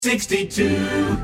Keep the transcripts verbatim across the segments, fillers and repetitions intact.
sixty-two.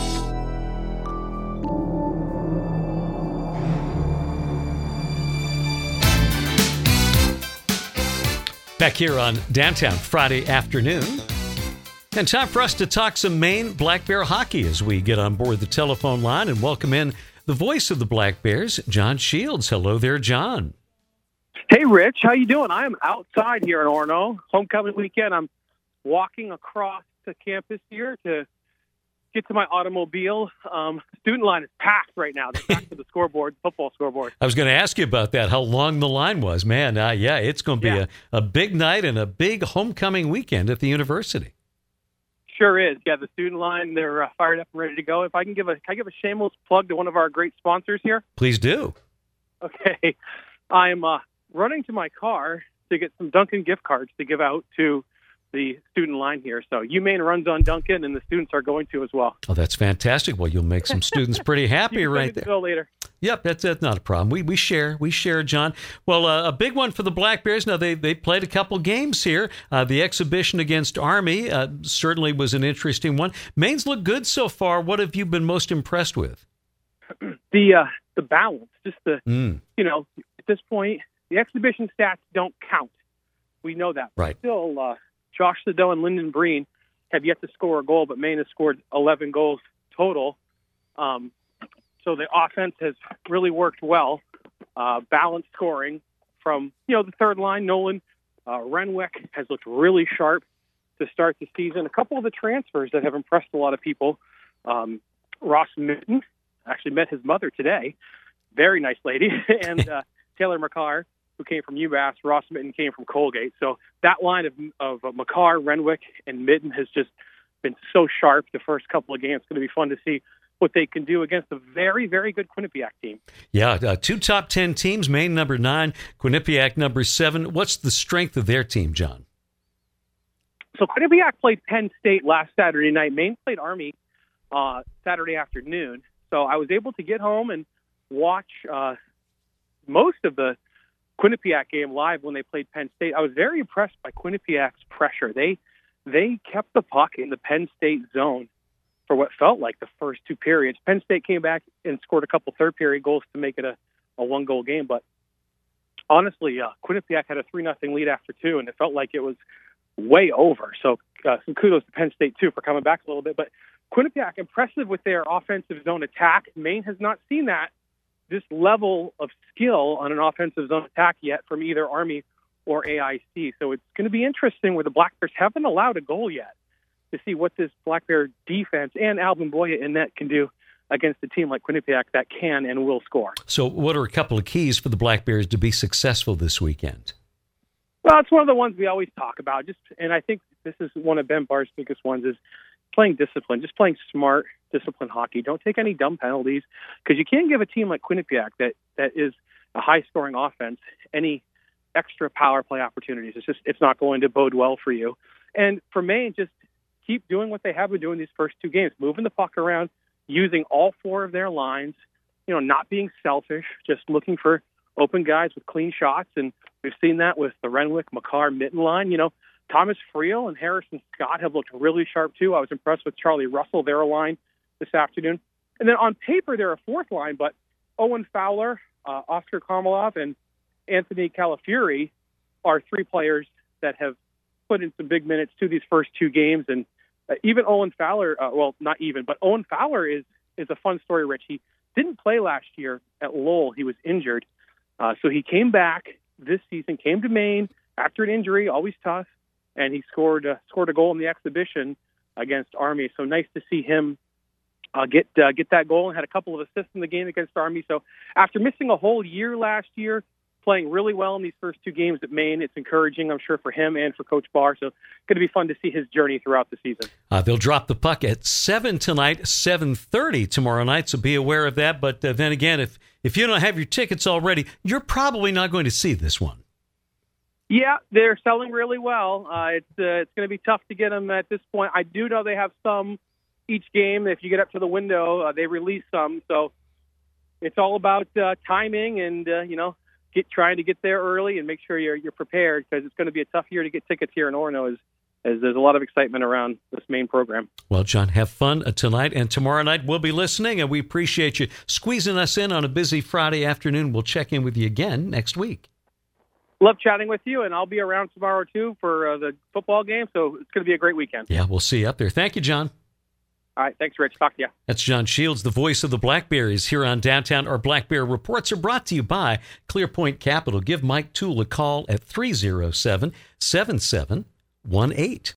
Back here on Downtown Friday afternoon. And time for us to talk some Maine Black Bear hockey as we get on board the telephone line and welcome in the voice of the Black Bears, John Shields. Hello there, John. Hey, Rich. How you doing? I am outside here in Orono. Homecoming weekend. I'm walking across the campus here to get to my automobile. Um, student line is packed right now. They're back to the scoreboard, football scoreboard. I was going to ask you about that, how long the line was. Man, uh, yeah, it's going to be Yeah. a, a big night and a big homecoming weekend at the university. Sure is. Yeah, the student line, they're uh, fired up and ready to go. If I can give a, can I give a shameless plug to one of our great sponsors here? Please do. Okay. I'm uh, running to my car to get some Dunkin' gift cards to give out to the student line here. So UMaine runs on Dunkin', and the students are going to as well. Oh, that's fantastic. Well, you'll make some students pretty happy You can right send me the there. bill later. Yep, that's, that's not a problem. We we share, we share, John. Well, uh, a big one for the Black Bears. Now, they they played a couple games here. Uh, the exhibition against Army uh, certainly was an interesting one. Maine's looked good so far. What have you been most impressed with? The uh, the balance, just the, Mm, you know, at this point, the exhibition stats don't count. We know that. Right. Still, uh, Josh Sado and Lyndon Breen have yet to score a goal, but Maine has scored eleven goals total. Um, so the offense has really worked well. Uh, balanced scoring from, you know, the third line. Nolan uh, Renwick has looked really sharp to start the season. A couple of the transfers that have impressed a lot of people. Um, Ross Mitten actually met his mother today. Very nice lady. and uh, Taylor McCarr, who came from UMass. Ross Mitten came from Colgate. So that line of, of uh, McCarr, Renwick, and Mitten has just been so sharp the first couple of games. It's going to be fun to see what they can do against a very, very good Quinnipiac team. yeah, uh, two top ten teams, Maine number nine, Quinnipiac number seven. What's the strength of their team, John? So Quinnipiac played Penn State last Saturday night. Maine played Army uh, Saturday afternoon. So I was able to get home and watch uh, most of the Quinnipiac game live when they played Penn State. I was very impressed by Quinnipiac's pressure. They they kept the puck in the Penn State zone for what felt like the first two periods. Penn State came back and scored a couple third period goals to make it a, a one goal game. But honestly, uh, Quinnipiac had a three nothing lead after two, and it felt like it was way over. So uh, some kudos to Penn State too for coming back a little bit. But Quinnipiac, impressive with their offensive zone attack. Maine has not seen that, this level of skill on an offensive zone attack yet from either Army or A I C. So it's going to be interesting where the Black Bears haven't allowed a goal yet to see what this Black Bear defense and Alvin Boya in net can do against a team like Quinnipiac that can and will score. So what are a couple of keys for the Black Bears to be successful this weekend? Well, it's one of the ones we always talk about. Just, and I think this is one of Ben Barr's biggest ones is playing discipline, just playing smart, disciplined hockey. Don't take any dumb penalties because you can't give a team like Quinnipiac that, that is a high-scoring offense any extra power play opportunities. It's just it's not going to bode well for you. And for Maine, just keep doing what they have been doing these first two games, moving the puck around, using all four of their lines, you know, not being selfish, just looking for open guys with clean shots. And we've seen that with the Renwick, McCarr, Mitten line. You know, Thomas Friel and Harrison Scott have looked really sharp too. I was impressed with Charlie Russell, their line this afternoon. And then on paper, they're a fourth line, but Owen Fowler, uh, Oscar Karmelov, and Anthony Calafiori are three players that have put in some big minutes to these first two games. And uh, even Owen Fowler, uh, well, not even, but Owen Fowler is, is a fun story, Rich. He didn't play last year at Lowell. He was injured. Uh, so he came back this season, came to Maine after an injury, always tough, and he scored uh, scored a goal in the exhibition against Army. So nice to see him uh, get uh, get that goal and had a couple of assists in the game against Army. So after missing a whole year last year, playing really well in these first two games at Maine, it's encouraging, I'm sure, for him and for Coach Barr. So going to be fun to see his journey throughout the season. Uh, they'll drop the puck at seven tonight, seven thirty tomorrow night, so be aware of that. But uh, then again, if, if you don't have your tickets already, you're probably not going to see this one. Yeah, they're selling really well. Uh, it's uh, it's going to be tough to get them at this point. I do know they have some each game. If you get up to the window, uh, they release some. So it's all about uh, timing and, uh, you know, get trying to get there early and make sure you're you're prepared because it's going to be a tough year to get tickets here in Orono as as there's a lot of excitement around this main program. Well, John, have fun tonight, and tomorrow night we'll be listening, and we appreciate you squeezing us in on a busy Friday afternoon. We'll check in with you again next week. Love chatting with you, and I'll be around tomorrow, too, for uh, the football game, so it's going to be a great weekend. Yeah, we'll see you up there. Thank you, John. All right, thanks, Rich. Talk to you. That's John Shields, the voice of the Blackberries here on Downtown. Our Black Bear reports are brought to you by Clearpoint Capital. Give Mike Toole a call at three oh seven, seven seven one eight.